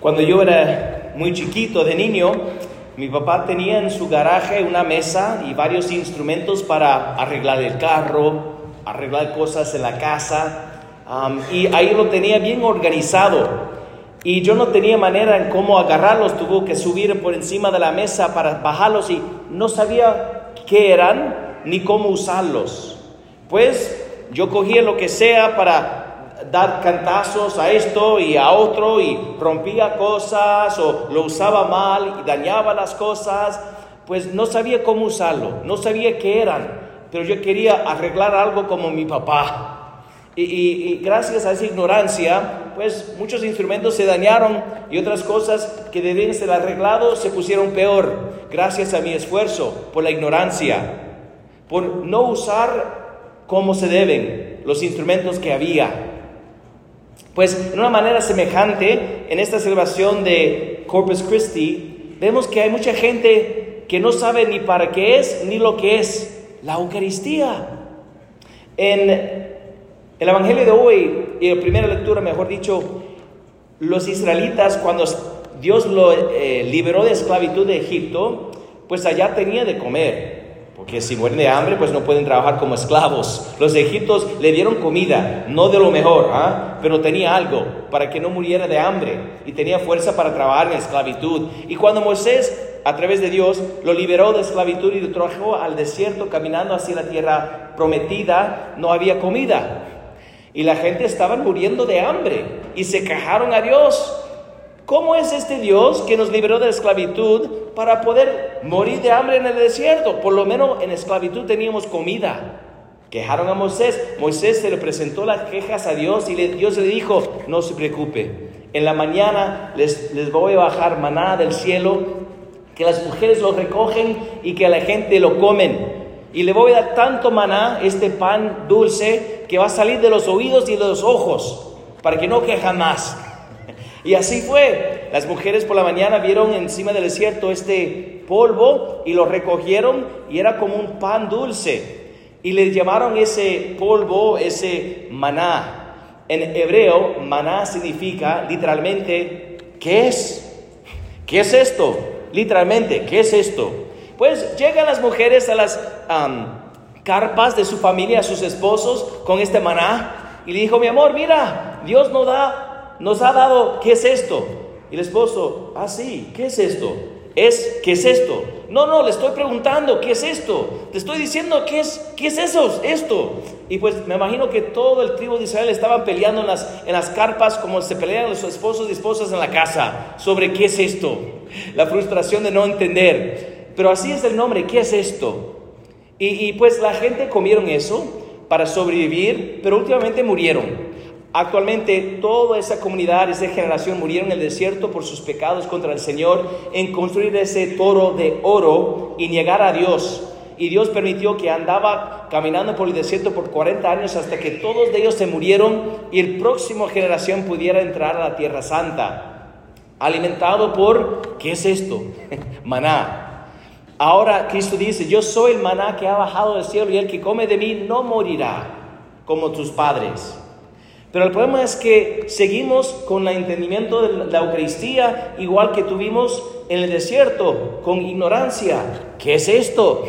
Cuando yo era muy chiquito, de niño, mi papá tenía en su garaje una mesa y varios instrumentos para arreglar el carro, arreglar cosas en la casa, y ahí lo tenía bien organizado. Y yo no tenía manera en cómo agarrarlos, tuve que subir por encima de la mesa para bajarlos y no sabía qué eran ni cómo usarlos. Pues yo cogía lo que sea para dar cantazos a esto y a otro y rompía cosas o lo usaba mal y dañaba las cosas. Pues no sabía cómo usarlo, no sabía qué eran, pero yo quería arreglar algo como mi papá. Y gracias a esa ignorancia, pues muchos instrumentos se dañaron y otras cosas que debían ser arreglados se pusieron peor, gracias a mi esfuerzo, por la ignorancia, por no usar como se deben los instrumentos que había. Pues de una manera semejante, en esta celebración de Corpus Christi, vemos que hay mucha gente que no sabe ni para qué es ni lo que es la Eucaristía. En el Evangelio de hoy, y la primera lectura, mejor dicho, los israelitas, cuando Dios lo liberó de esclavitud de Egipto, pues allá tenía de comer. Porque si mueren de hambre, pues no pueden trabajar como esclavos. Los egipcios le dieron comida, no de lo mejor, pero tenía algo para que no muriera de hambre. Y tenía fuerza para trabajar en esclavitud. Y cuando Moisés, a través de Dios, lo liberó de esclavitud y lo trajo al desierto, caminando hacia la tierra prometida, no había comida. Y la gente estaba muriendo de hambre. Y se quejaron a Dios. ¿Cómo es este Dios que nos liberó de la esclavitud para poder morir de hambre en el desierto? Por lo menos en esclavitud teníamos comida. Quejaron a Moisés. Moisés se le presentó las quejas a Dios y Dios le dijo: no se preocupe, en la mañana les voy a bajar maná del cielo, que las mujeres lo recogen y que la gente lo comen. Y le voy a dar tanto maná, este pan dulce, que va a salir de los oídos y de los ojos, para que no quejan más. Y así fue. Las mujeres por la mañana vieron encima del desierto este polvo y lo recogieron y era como un pan dulce. Y le llamaron ese polvo, ese maná. En hebreo, maná significa literalmente, ¿qué es? ¿Qué es esto? Literalmente, ¿qué es esto? Pues llegan las mujeres a las carpas de su familia, a sus esposos, con este maná. Y le dijo: mi amor, mira, Dios nos ha dado, ¿qué es esto? Y el esposo: sí, ¿qué es esto? ¿Qué es esto? No, le estoy preguntando, ¿qué es esto? Te estoy diciendo, ¿qué es eso? Esto. Y pues me imagino que todo el tribu de Israel estaban peleando en las carpas, como se pelean los esposos y esposas en la casa, sobre ¿qué es esto? La frustración de no entender. Pero así es el nombre, ¿qué es esto? Y pues la gente comieron eso para sobrevivir, pero últimamente murieron. Actualmente toda esa comunidad, esa generación murieron en el desierto por sus pecados contra el Señor en construir ese toro de oro y negar a Dios. Y Dios permitió que andaba caminando por el desierto por 40 años hasta que todos de ellos se murieron y la próxima generación pudiera entrar a la Tierra Santa. Alimentado por, ¿qué es esto? Maná. Ahora Cristo dice: yo soy el maná que ha bajado del cielo y el que come de mí no morirá como tus padres. Pero el problema es que seguimos con el entendimiento de la Eucaristía igual que tuvimos en el desierto, con ignorancia. ¿Qué es esto?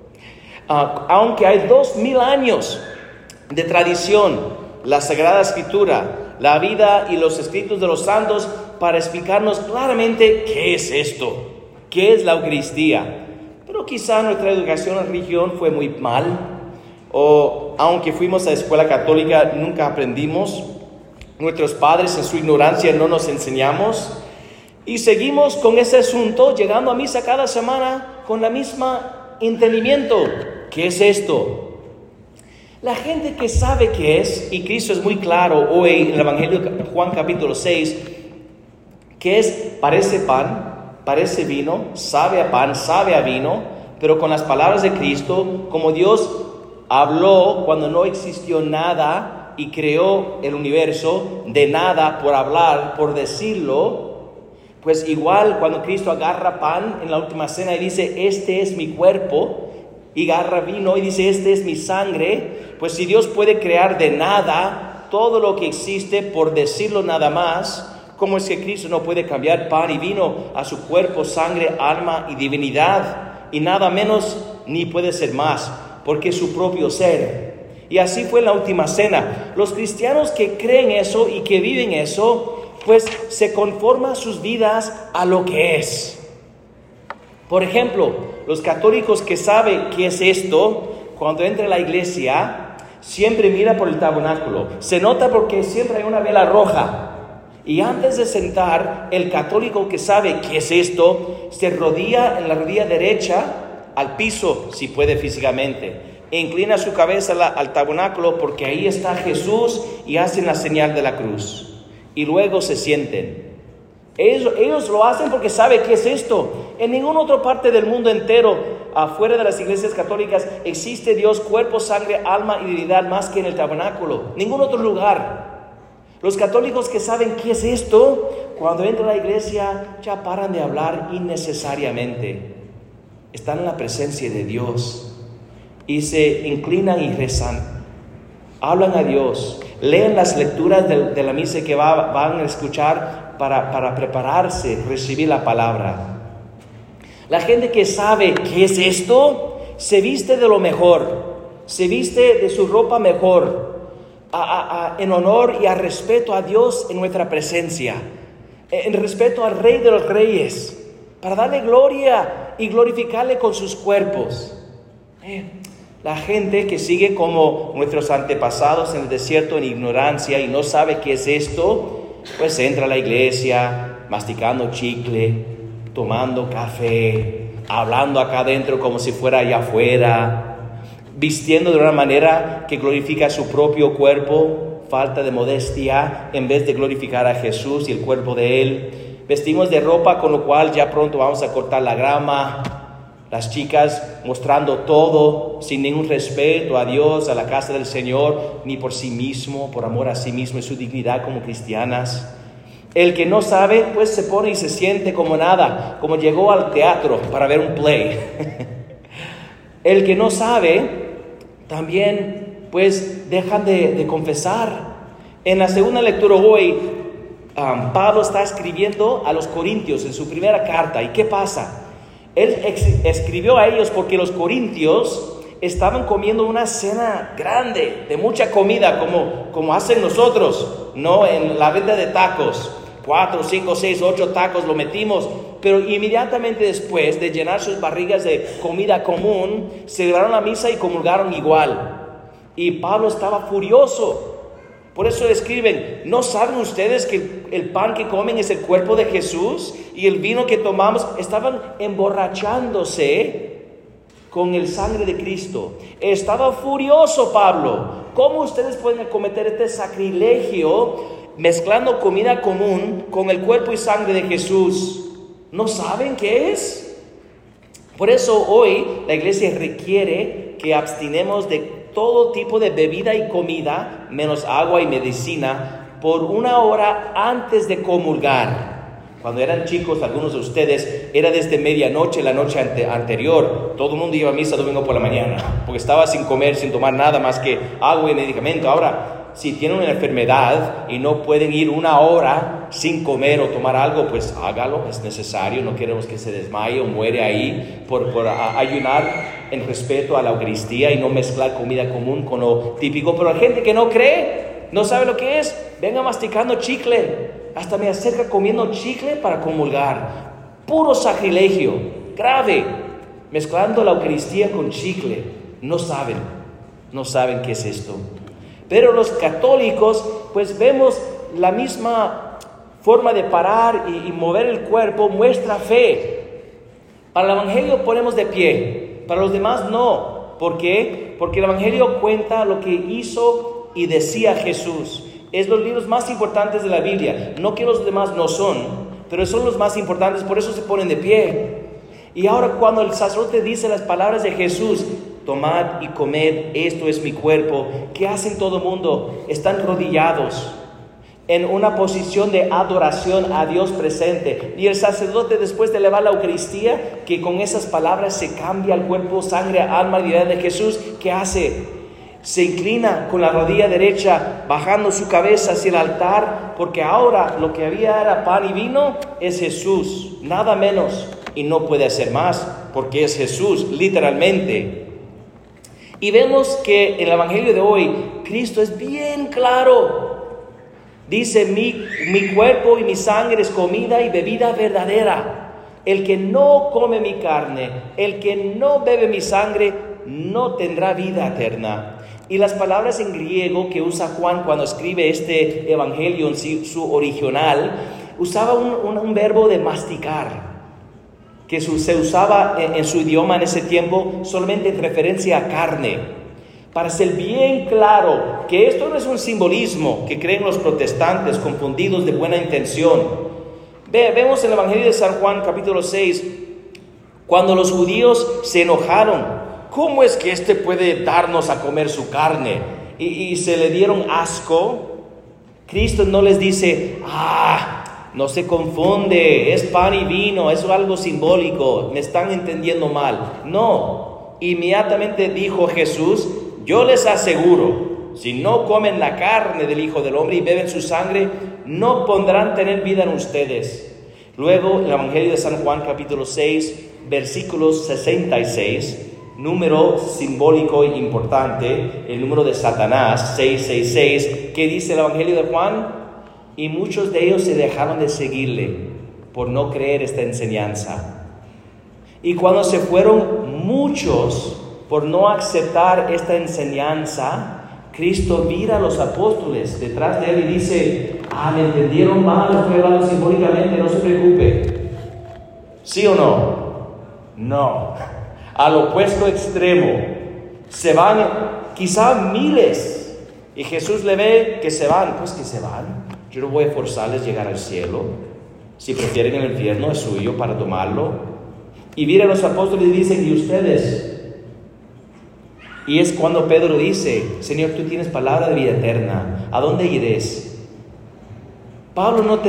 Aunque hay 2000 años de tradición, la Sagrada Escritura, la vida y los escritos de los santos para explicarnos claramente qué es esto, qué es la Eucaristía. Pero quizá nuestra educación en religión fue muy mal. O aunque fuimos a la escuela católica, nunca aprendimos. Nuestros padres en su ignorancia no nos enseñamos. Y seguimos con ese asunto, llegando a misa cada semana con la misma entendimiento. ¿Qué es esto? La gente que sabe qué es, y Cristo es muy claro hoy en el Evangelio de Juan capítulo 6, que es, parece pan, parece vino, sabe a pan, sabe a vino, pero con las palabras de Cristo, como Dios habló cuando no existió nada y creó el universo de nada por hablar, por decirlo. Pues igual cuando Cristo agarra pan en la última cena y dice: este es mi cuerpo, y agarra vino y dice: este es mi sangre. Pues si Dios puede crear de nada todo lo que existe por decirlo nada más, ¿Cómo es que Cristo no puede cambiar pan y vino a su cuerpo, sangre, alma y divinidad? Y nada menos ni puede ser más, porque es su propio ser. Y así fue en la última cena. Los cristianos que creen eso y que viven eso, pues se conforman sus vidas a lo que es. Por ejemplo, los católicos que saben qué es esto, cuando entra a la iglesia, siempre mira por el tabernáculo. Se nota porque siempre hay una vela roja. Y antes de sentar, el católico que sabe qué es esto, se arrodilla en la rodilla derecha al piso, si puede físicamente. E inclina su cabeza al tabernáculo porque ahí está Jesús y hacen la señal de la cruz. Y luego se sienten. Ellos lo hacen porque saben qué es esto. En ninguna otra parte del mundo entero, afuera de las iglesias católicas, existe Dios, cuerpo, sangre, alma y divinidad más que en el tabernáculo. Ningún otro lugar. Los católicos que saben qué es esto, cuando entran a la iglesia ya paran de hablar innecesariamente. Están en la presencia de Dios y se inclinan y rezan. Hablan a Dios, leen las lecturas de la misa que van a escuchar para prepararse, recibir la palabra. La gente que sabe qué es esto, se viste de lo mejor, se viste de su ropa mejor, en honor y a respeto a Dios en nuestra presencia, en respeto al Rey de los Reyes, para darle gloria y glorificarle con sus cuerpos. La gente que sigue como nuestros antepasados en el desierto en ignorancia y no sabe qué es esto, pues entra a la iglesia masticando chicle, tomando café, hablando acá adentro como si fuera allá afuera, vistiendo de una manera que glorifica su propio cuerpo, falta de modestia, en vez de glorificar a Jesús y el cuerpo de Él. Vestimos de ropa con lo cual ya pronto vamos a cortar la grama. Las chicas mostrando todo, sin ningún respeto a Dios, a la casa del Señor, ni por sí mismo, por amor a sí mismo y su dignidad como cristianas. El que no sabe, pues se pone y se siente como nada, como llegó al teatro para ver un play. El que no sabe, también pues dejan de confesar. En la segunda lectura hoy, Pablo está escribiendo a los Corintios en su primera carta. ¿Y qué pasa? Él escribió a ellos porque los corintios estaban comiendo una cena grande, de mucha comida, como hacen nosotros, no en la venta de tacos. 4, 5, 6, 8 tacos lo metimos, pero inmediatamente después de llenar sus barrigas de comida común, celebraron la misa y comulgaron igual. Y Pablo estaba furioso. Por eso escriben, ¿no saben ustedes que el pan que comen es el cuerpo de Jesús? Y el vino que tomamos, estaban emborrachándose con el sangre de Cristo. Estaba furioso Pablo. ¿Cómo ustedes pueden cometer este sacrilegio mezclando comida común con el cuerpo y sangre de Jesús? ¿No saben qué es? Por eso hoy la iglesia requiere que abstinemos de todo tipo de bebida y comida, menos agua y medicina, por 1 hora antes de comulgar. Cuando eran chicos, algunos de ustedes, era desde medianoche, la noche anterior. Todo el mundo iba a misa domingo por la mañana, porque estaba sin comer, sin tomar nada más que agua y medicamento. Ahora, si tienen una enfermedad y no pueden ir 1 hora sin comer o tomar algo, pues hágalo, es necesario. No queremos que se desmaye o muere ahí por ayunar en respeto a la Eucaristía y no mezclar comida común con lo típico. Pero la gente que no cree, no sabe lo que es, venga masticando chicle. Hasta me acerca comiendo chicle para comulgar. Puro sacrilegio, grave, mezclando la Eucaristía con chicle. No saben qué es esto. Pero los católicos, pues vemos la misma forma de parar y mover el cuerpo, muestra fe. Para el Evangelio ponemos de pie, para los demás no. ¿Por qué? Porque el Evangelio cuenta lo que hizo y decía Jesús. Es los libros más importantes de la Biblia. No que los demás no son, pero son los más importantes, por eso se ponen de pie. Y ahora cuando el sacerdote dice las palabras de Jesús, tomad y comed, esto es mi cuerpo, ¿qué hacen todo el mundo? Están arrodillados en una posición de adoración a Dios presente. Y el sacerdote, después de elevar la Eucaristía, que con esas palabras se cambia el cuerpo, sangre, alma y divinidad de Jesús, ¿qué hace? Se inclina con la rodilla derecha, bajando su cabeza hacia el altar, porque ahora lo que había era pan y vino, es Jesús, nada menos, y no puede hacer más, porque es Jesús, literalmente. Y vemos que en el Evangelio de hoy, Cristo es bien claro. Dice, mi cuerpo y mi sangre es comida y bebida verdadera. El que no come mi carne, el que no bebe mi sangre, no tendrá vida eterna. Y las palabras en griego que usa Juan cuando escribe este evangelio en su original, usaba un verbo de masticar, que se usaba en su idioma en ese tiempo solamente en referencia a carne, para ser bien claro que esto no es un simbolismo que creen los protestantes confundidos de buena intención. Vemos en el Evangelio de San Juan capítulo 6, cuando los judíos se enojaron. ¿Cómo es que este puede darnos a comer su carne? Y se le dieron asco. Cristo no les dice, no se confunde, es pan y vino, es algo simbólico, me están entendiendo mal. No, inmediatamente dijo Jesús, yo les aseguro, si no comen la carne del Hijo del Hombre y beben su sangre, no podrán tener vida en ustedes. Luego, el Evangelio de San Juan capítulo 6, versículos 66, número simbólico e importante, el número de Satanás, 666, que dice el Evangelio de Juan, y muchos de ellos se dejaron de seguirle por no creer esta enseñanza. Y cuando se fueron muchos por no aceptar esta enseñanza, Cristo mira a los apóstoles detrás de él y dice, me entendieron mal, estoy hablando simbólicamente, no se preocupe. ¿Sí o no? No. Al opuesto extremo, se van quizá miles, y Jesús le ve que se van, pues que se van. Yo no voy a forzarles a llegar al cielo. Si prefieren el infierno, es suyo para tomarlo. Y mira a los apóstoles y dicen, ¿y ustedes? Y es cuando Pedro dice, Señor, tú tienes palabra de vida eterna, ¿a dónde iréis? Pedro no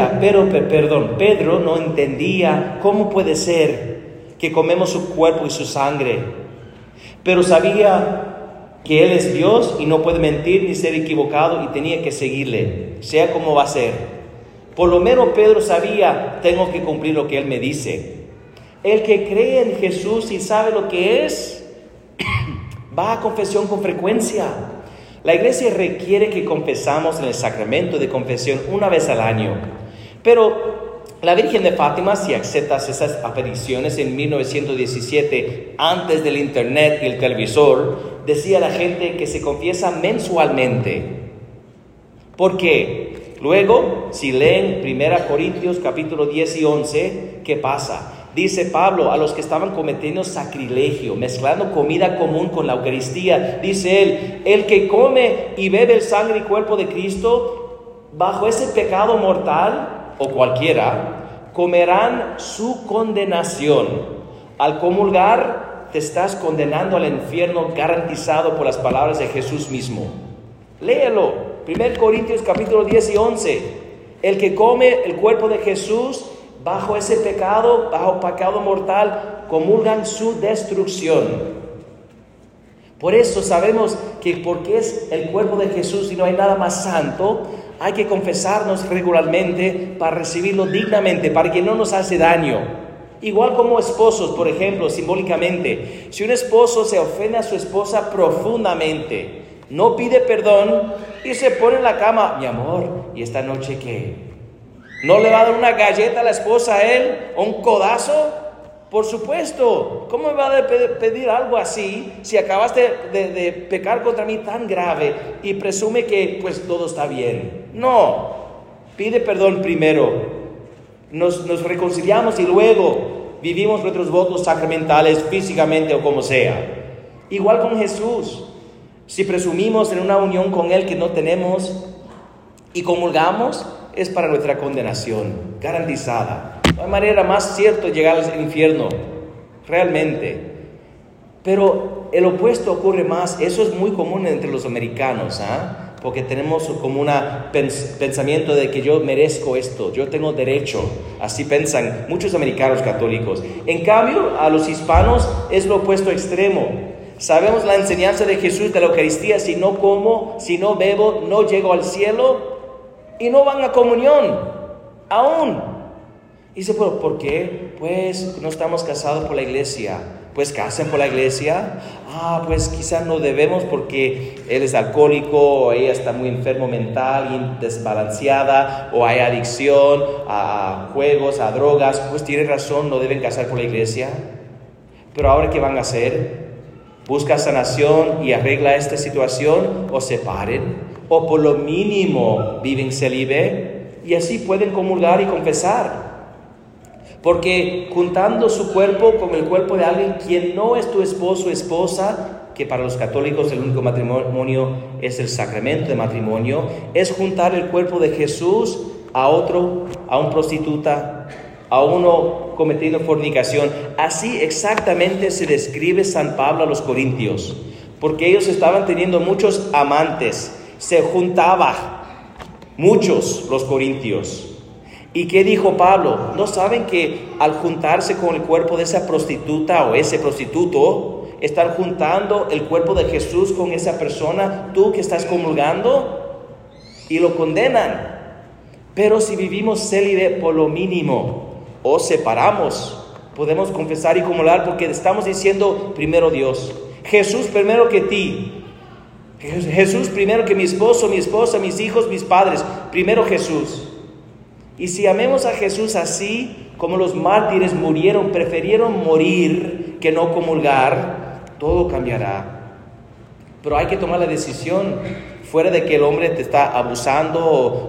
entendía cómo puede ser que comemos su cuerpo y su sangre, pero sabía que Él es Dios y no puede mentir ni ser equivocado y tenía que seguirle, sea como va a ser. Por lo menos Pedro sabía, tengo que cumplir lo que Él me dice. El que cree en Jesús y sabe lo que es, va a confesión con frecuencia. La iglesia requiere que confesamos en el sacramento de confesión una vez al año, pero la Virgen de Fátima, si aceptas esas apariciones en 1917, antes del internet y el televisor, decía a la gente que se confiesa mensualmente. ¿Por qué? Luego, si leen 1 Corintios capítulo 10 y 11, ¿qué pasa? Dice Pablo a los que estaban cometiendo sacrilegio, mezclando comida común con la Eucaristía, dice él, el que come y bebe el sangre y cuerpo de Cristo, bajo ese pecado mortal, o cualquiera, comerán su condenación. Al comulgar, te estás condenando al infierno garantizado por las palabras de Jesús mismo. Léelo, 1 Corintios capítulo 10 y 11. El que come el cuerpo de Jesús, bajo ese pecado, bajo pecado mortal, comulgan su destrucción. Por eso sabemos que porque es el cuerpo de Jesús y no hay nada más santo, hay que confesarnos regularmente para recibirlo dignamente, para que no nos hace daño. Igual como esposos, por ejemplo, simbólicamente, si un esposo se ofende a su esposa profundamente, no pide perdón y se pone en la cama, mi amor, ¿y esta noche qué? ¿No le va a dar una galleta a la esposa a él o un codazo? Por supuesto, ¿cómo me va a pedir algo así si acabaste de pecar contra mí tan grave y presume que pues todo está bien? No, pide perdón primero, nos reconciliamos y luego vivimos nuestros votos sacramentales físicamente o como sea. Igual con Jesús, si presumimos en una unión con Él que no tenemos y comulgamos, es para nuestra condenación garantizada. No hay manera más cierta de llegar al infierno, realmente. Pero el opuesto ocurre más. Eso es muy común entre los americanos, porque tenemos como un pensamiento de que yo merezco esto, yo tengo derecho. Así piensan muchos americanos católicos. En cambio, a los hispanos es lo opuesto extremo. Sabemos la enseñanza de Jesús de la Eucaristía: si no como, si no bebo, no llego al cielo. Y no van a comunión, aún. Y dice, ¿pero por qué? Pues no estamos casados por la iglesia. Pues casen por la iglesia. Pues quizás no debemos porque él es alcohólico, o ella está muy enfermo mental y desbalanceada, o hay adicción a juegos, a drogas. Pues tiene razón, no deben casar por la iglesia. Pero ahora, ¿qué van a hacer? ¿Busca sanación y arregla esta situación? ¿O separen? ¿O por lo mínimo viven célibe? Y así pueden comulgar y confesar. Porque juntando su cuerpo con el cuerpo de alguien quien no es tu esposo o esposa, que para los católicos el único matrimonio es el sacramento de matrimonio, es juntar el cuerpo de Jesús a otro, a un prostituta, a uno cometiendo fornicación. Así exactamente se describe San Pablo a los corintios, porque ellos estaban teniendo muchos amantes, se juntaban muchos los corintios. ¿Y qué dijo Pablo? ¿No saben que al juntarse con el cuerpo de esa prostituta o ese prostituto, están juntando el cuerpo de Jesús con esa persona, tú que estás comulgando? Y lo condenan. Pero si vivimos célibe por lo mínimo, o separamos, podemos confesar y comulgar, porque estamos diciendo primero Dios. Jesús primero que ti. Jesús primero que mi esposo, mi esposa, mis hijos, mis padres. Primero Jesús. Y si amemos a Jesús así, como los mártires murieron, prefirieron morir que no comulgar, todo cambiará. Pero hay que tomar la decisión, fuera de que el hombre te está abusando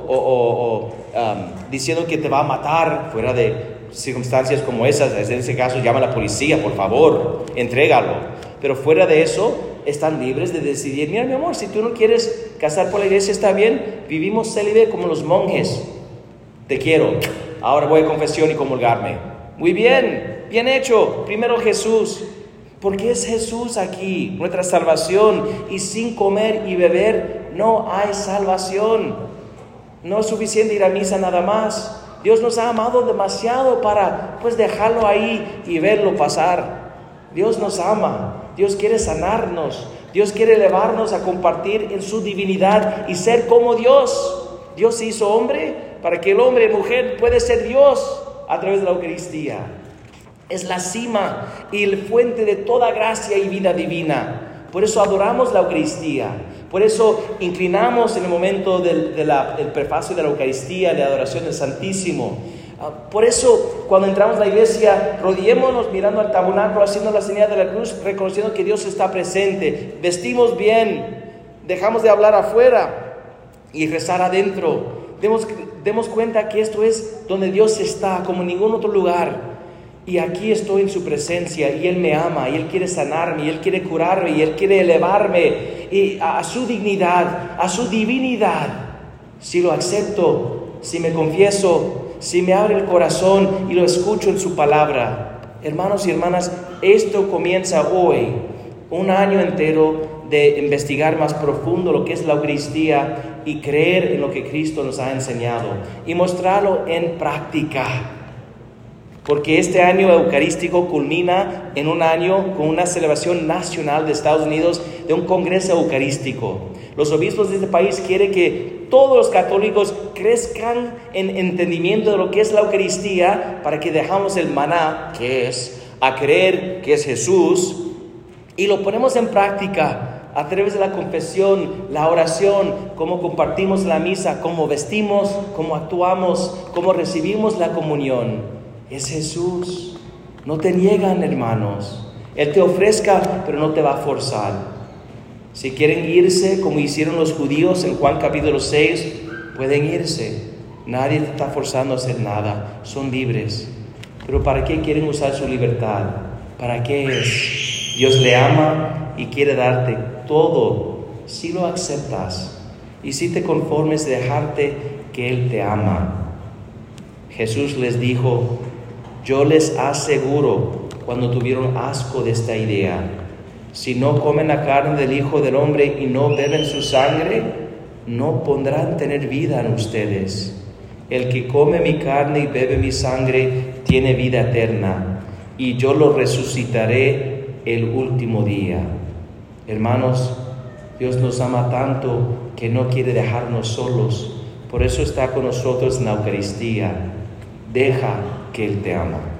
o diciendo que te va a matar, fuera de circunstancias como esas. En ese caso llama a la policía, por favor, entrégalo. Pero fuera de eso, están libres de decidir: mira, mi amor, si tú no quieres casar por la iglesia, está bien, vivimos célibe como los monjes. Te quiero, ahora voy a confesión y comulgarme. Muy bien, bien hecho. Primero Jesús, porque es Jesús aquí, nuestra salvación. Y sin comer y beber no hay salvación. No es suficiente ir a misa nada más. Dios nos ha amado demasiado para dejarlo ahí y verlo pasar. Dios nos ama, Dios quiere sanarnos, Dios quiere elevarnos a compartir en su divinidad y ser como Dios. Dios se hizo hombre para que el hombre y mujer pueda ser Dios a través de la Eucaristía. Es la cima y la fuente de toda gracia y vida divina. Por eso adoramos la Eucaristía. Por eso inclinamos en el momento del prefacio de la Eucaristía, de adoración del Santísimo. Por eso cuando entramos a la iglesia, rodillémonos mirando al tabernáculo, haciendo la señal de la cruz, reconociendo que Dios está presente. Vestimos bien, dejamos de hablar afuera y rezar adentro. Demos cuenta que esto es donde Dios está, como en ningún otro lugar. Y aquí estoy en su presencia, y Él me ama, y Él quiere sanarme, y Él quiere curarme, y Él quiere elevarme a su dignidad, a su divinidad. Si lo acepto, si me confieso, si me abre el corazón y lo escucho en su palabra. Hermanos y hermanas, esto comienza hoy, un año entero de investigar más profundo lo que es la Eucaristía y creer en lo que Cristo nos ha enseñado y mostrarlo en práctica. Porque este año eucarístico culmina en un año con una celebración nacional de Estados Unidos de un congreso eucarístico. Los obispos de este país quieren que todos los católicos crezcan en entendimiento de lo que es la Eucaristía, para que dejamos el maná, que es a creer que es Jesús, y lo ponemos en práctica a través de la confesión, la oración, cómo compartimos la misa, cómo vestimos, cómo actuamos, cómo recibimos la comunión. Es Jesús. No te niegan, hermanos. Él te ofrezca, pero no te va a forzar. Si quieren irse, como hicieron los judíos en Juan capítulo 6, pueden irse. Nadie te está forzando a hacer nada. Son libres. Pero ¿para qué quieren usar su libertad? ¿Para qué es? Dios le ama y quiere darte todo si lo aceptas y si te conformes de dejarte que Él te ama. Jesús les dijo: yo les aseguro, cuando tuvieron asco de esta idea, si no comen la carne del Hijo del Hombre y no beben su sangre, no podrán tener vida en ustedes. El que come mi carne y bebe mi sangre tiene vida eterna, y yo lo resucitaré el último día. Hermanos, Dios nos ama tanto que no quiere dejarnos solos. Por eso está con nosotros en la Eucaristía. Deja que Él te ama.